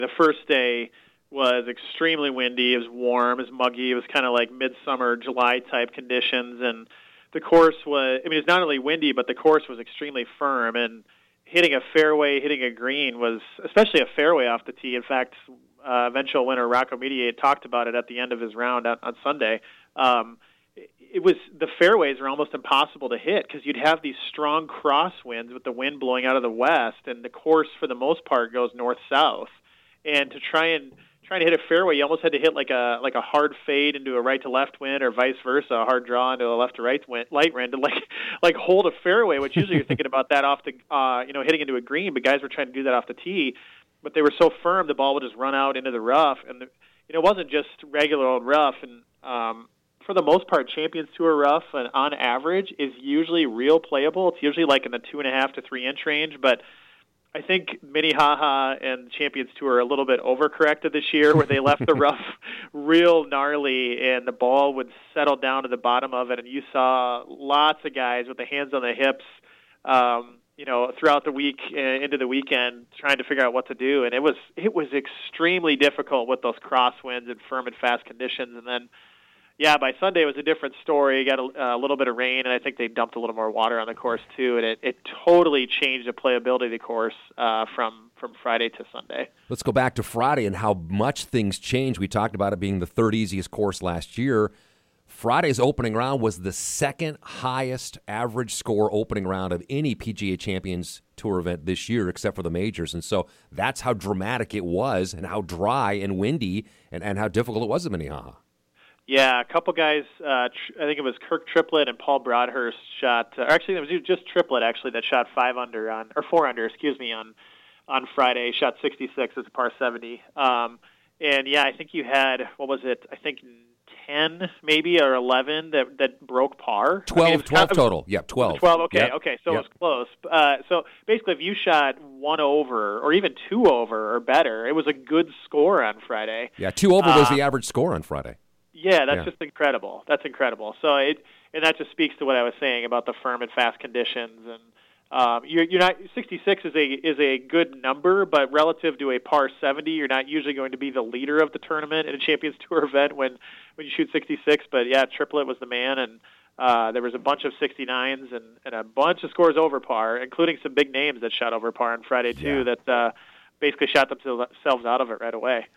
The first day was extremely windy. It was warm, it was muggy. It was kind of like midsummer July type conditions, and the course it's not only windy, but the course was extremely firm, and hitting a fairway, hitting a green was, especially a fairway off the tee. In fact, eventual winner Rocco Mediate talked about it at the end of his round on Sunday. The fairways were almost impossible to hit because you'd have these strong crosswinds with the wind blowing out of the west, and the course for the most part goes north-south. And to try to hit a fairway, you almost had to hit like a hard fade into a right to left wind, or vice versa, a hard draw into a left to right wind, light wind, to like hold a fairway. Which usually you're thinking about that off the hitting into a green, but guys were trying to do that off the tee. But they were so firm, the ball would just run out into the rough, and it wasn't just regular old rough. And for the most part, Champions Tour rough, and on average, is usually real playable. It's usually like in the 2.5 to 3 inch range, but I think Minnehaha and Champions Tour are a little bit overcorrected this year, where they left the rough real gnarly, and the ball would settle down to the bottom of it, and you saw lots of guys with the hands on the hips, throughout the week into the weekend, trying to figure out what to do, and it was extremely difficult with those crosswinds and firm and fast conditions, and then. Yeah, by Sunday it was a different story. Got a little bit of rain, and I think they dumped a little more water on the course too, and it totally changed the playability of the course from Friday to Sunday. Let's go back to Friday and how much things changed. We talked about it being the third easiest course last year. Friday's opening round was the second highest average score opening round of any PGA Champions Tour event this year, except for the majors, and so that's how dramatic it was, and how dry and windy, and how difficult it was at Minnehaha. Yeah, a couple guys, I think it was Kirk Triplett and Paul Broadhurst shot, actually it was just Triplett actually that shot 4 under, on Friday, shot 66 as a par 70. And yeah, I think you had, 10 maybe, or 11 that broke par? 12 total, yeah, 12. 12, okay, yep. okay, so It was close. So basically if you shot 1 over, or even 2 over or better, it was a good score on Friday. Yeah, 2 over was the average score on Friday. Yeah, that's just incredible. That's incredible. So and that just speaks to what I was saying about the firm and fast conditions. And you're not 66 is a good number, but relative to a par 70, you're not usually going to be the leader of the tournament in a Champions Tour event when you shoot 66. But yeah, Triplett was the man, and there was a bunch of 69s and a bunch of scores over par, including some big names that shot over par on Friday too. Yeah. That basically shot themselves out of it right away.